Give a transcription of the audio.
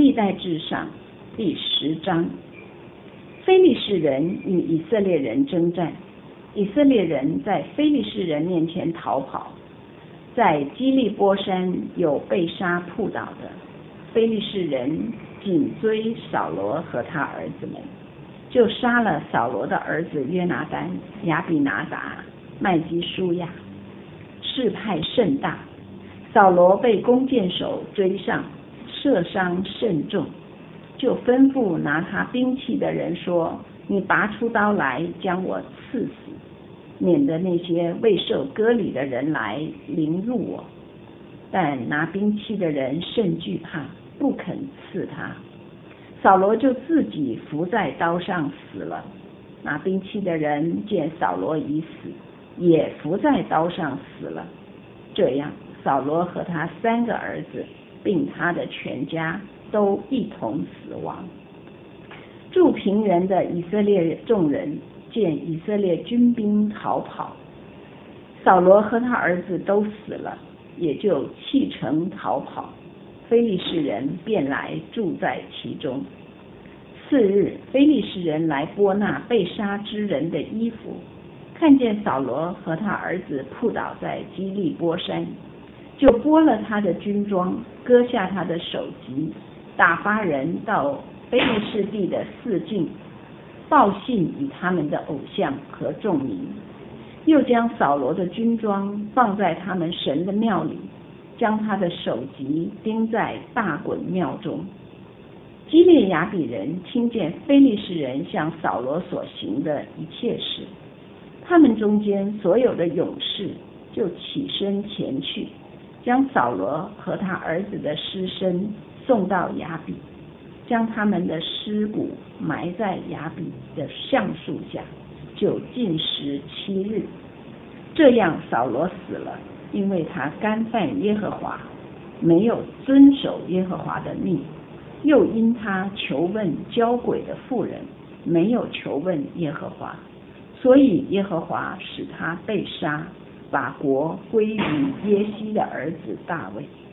历代志上第10章，非利士人与以色列人征战，以色列人在非利士人面前逃跑，在基利波山有被杀扑倒的，非利士人紧追扫罗和他儿子们，就杀了扫罗的儿子约拿单、亚比拿达、麦基舒亚，事派甚大。扫罗被弓箭手追上，射伤甚重，就吩咐拿他兵器的人说：你拔出刀来，将我刺死，免得那些未受割礼的人来凌辱我。但拿兵器的人甚惧怕，不肯刺他。扫罗就自己伏在刀上死了。拿兵器的人见扫罗已死，也伏在刀上死了。这样，扫罗和他3个儿子并他的全家都一同死亡。住平原的以色列众人见以色列军兵逃跑，扫罗和他儿子都死了，也就弃城逃跑。非利士人便来住在其中。次日，非利士人来剥那被杀之人的衣服，看见扫罗和他儿子扑倒在基利波山，就剥了他的军装，割下他的首级，打发人到非利士地的四境，报信与他们的偶像和众民，又将扫罗的军装放在他们神的庙里，将他的首级钉在大衮庙中。基列雅比人听见非利士人向扫罗所行的一切事，他们中间所有的勇士就起身前去，将扫罗和他儿子的尸身送到雅比，将他们的尸骨埋在雅比的橡树下，就禁食7日。这样扫罗死了，因为他干犯耶和华，没有遵守耶和华的命，又因他求问交鬼的妇人，没有求问耶和华，所以耶和华使他被杀，把国归于耶西的儿子大卫。